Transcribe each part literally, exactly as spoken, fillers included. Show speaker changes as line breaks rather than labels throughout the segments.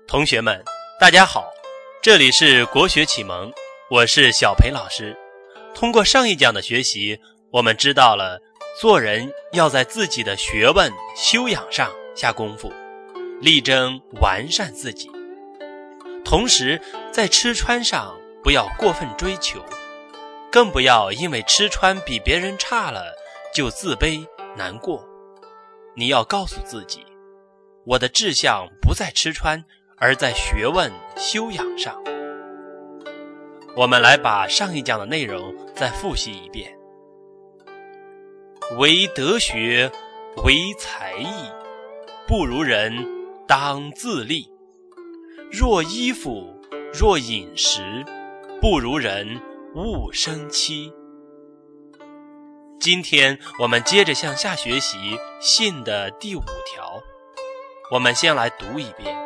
同学们，大家好，这里是国学启蒙，我是小培老师。通过上一讲的学习，我们知道了做人要在自己的学问修养上下功夫，力争完善自己。同时在吃穿上不要过分追求，更不要因为吃穿比别人差了就自卑难过。你要告诉自己，我的志向不在吃穿，而在学问修养上。我们来把上一讲的内容再复习一遍。唯德学，唯才艺，不如人当自砺。若衣服，若饮食，不如人勿生戚。今天我们接着向下学习信的第五条，我们先来读一遍。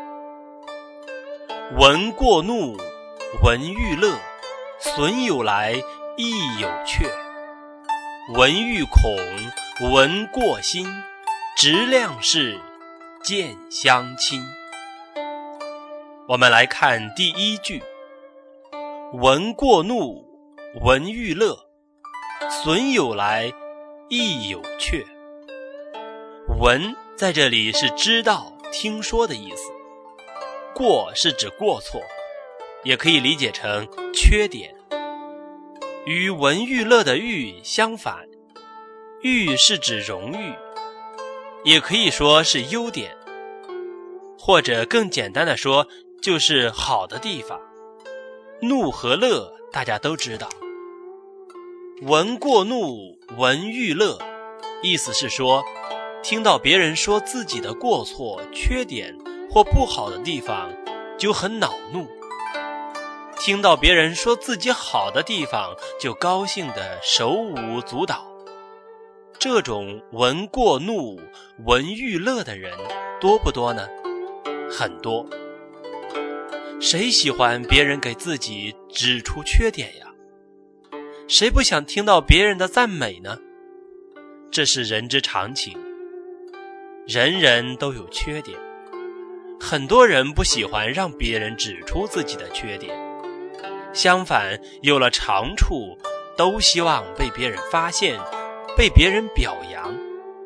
闻过怒，闻欲乐，损有来，益有却。闻欲恐，闻过心，直量事，见相亲。我们来看第一句，闻过怒，闻欲乐，损有来，益有却。闻在这里是知道、听说的意思，过是指过错，也可以理解成缺点。与闻欲乐的欲相反，欲是指荣誉，也可以说是优点，或者更简单的说就是好的地方。怒和乐大家都知道，闻过怒，闻欲乐，意思是说听到别人说自己的过错、缺点或不好的地方就很恼怒，听到别人说自己好的地方就高兴得手舞足蹈。这种闻过怒，闻欲乐的人多不多呢？很多。谁喜欢别人给自己指出缺点呀？谁不想听到别人的赞美呢？这是人之常情，人人都有缺点，很多人不喜欢让别人指出自己的缺点，相反有了长处都希望被别人发现，被别人表扬。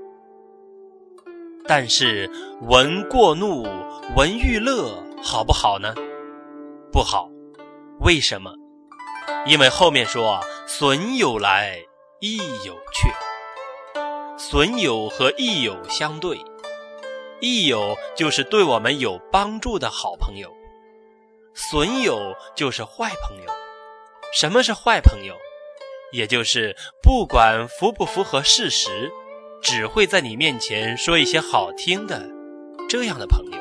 但是闻过怒，闻欲乐好不好呢？不好。为什么？因为后面说损有来，益有却。损友和益友相对，益友就是对我们有帮助的好朋友，损友就是坏朋友。什么是坏朋友？也就是不管符不符合事实，只会在你面前说一些好听的，这样的朋友。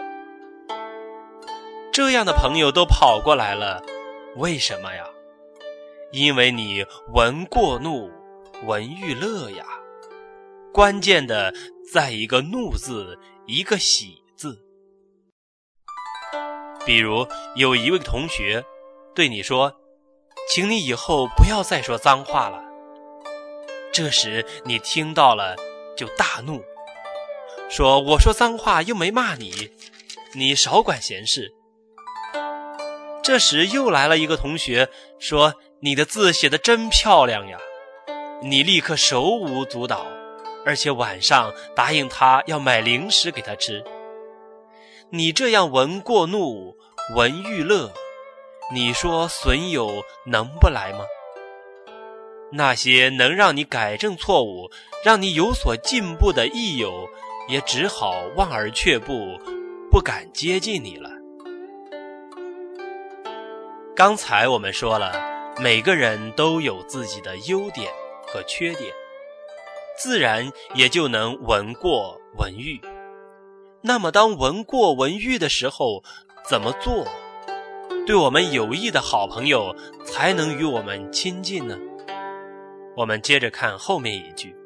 这样的朋友都跑过来了，为什么呀？因为你闻过怒，闻欲乐呀。关键的在一个怒字，一个喜字。比如有一位同学对你说，请你以后不要再说脏话了。这时你听到了就大怒，说我说脏话又没骂你，你少管闲事。这时又来了一个同学说，你的字写得真漂亮呀，你立刻手舞足蹈，而且晚上答应他要买零食给他吃。你这样闻过怒，闻欲乐，你说损友能不来吗？那些能让你改正错误，让你有所进步的益友，也只好望而却步，不敢接近你了。刚才我们说了，每个人都有自己的优点和缺点，自然也就能闻过闻欲。那么当闻过闻欲的时候，怎么做对我们有益的好朋友才能与我们亲近呢？我们接着看后面一句，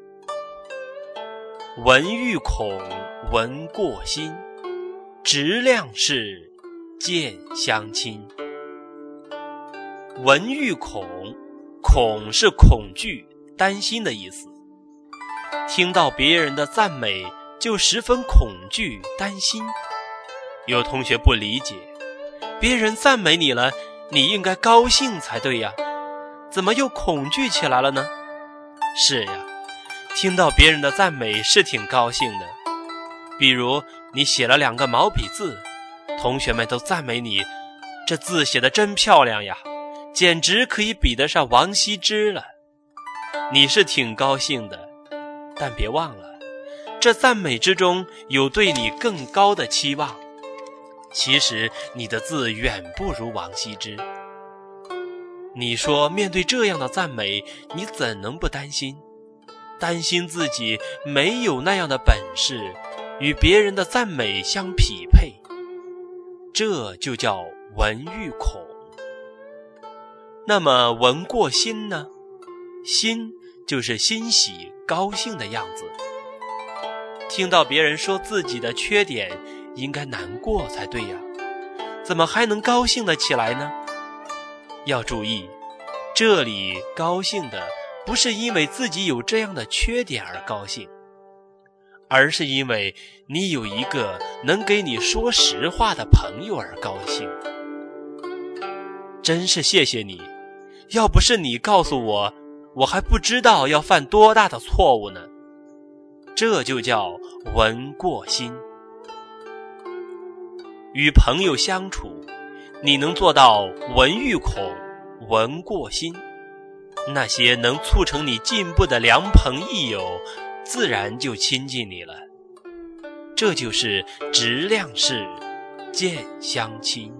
闻欲恐，闻过心，直量事，见相亲。闻欲恐，恐是恐惧、担心的意思。听到别人的赞美就十分恐惧、担心。有同学不理解， 别人赞美你了，你应该高兴才对呀，怎么又恐惧起来了呢？是呀，听到别人的赞美是挺高兴的。比如你写了两个毛笔字，同学们都赞美你，这字写得真漂亮呀，简直可以比得上王羲之了。你是挺高兴的，但别忘了，这赞美之中有对你更高的期望。其实你的字远不如王羲之。你说面对这样的赞美，你怎能不担心？担心自己没有那样的本事，与别人的赞美相匹配。这就叫闻欲恐。那么闻过心呢？心就是欣喜高兴的样子。听到别人说自己的缺点，应该难过才对呀，怎么还能高兴得起来呢？要注意，这里高兴的不是因为自己有这样的缺点而高兴，而是因为你有一个能给你说实话的朋友而高兴。真是谢谢你，要不是你告诉我，我还不知道要犯多大的错误呢。这就叫闻过心。与朋友相处，你能做到闻欲恐，闻过心，那些能促成你进步的良朋益友，自然就亲近你了。这就是质量式见相亲。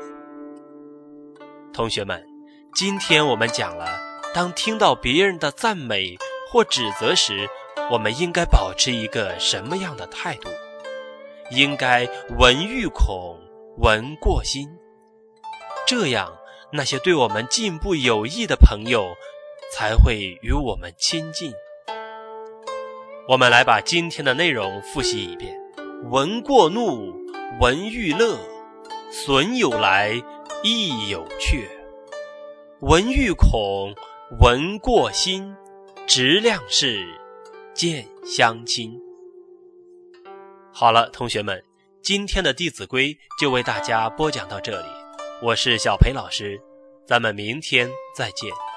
同学们，今天我们讲了，当听到别人的赞美或指责时，我们应该保持一个什么样的态度？应该闻欲恐，闻过心。这样，那些对我们进步有益的朋友才会与我们亲近。我们来把今天的内容复习一遍：闻过怒，闻欲乐，损有来，益有去。闻欲恐，闻过心，质量式见相亲。好了，同学们，今天的《弟子规》就为大家播讲到这里。我是小裴老师，咱们明天再见。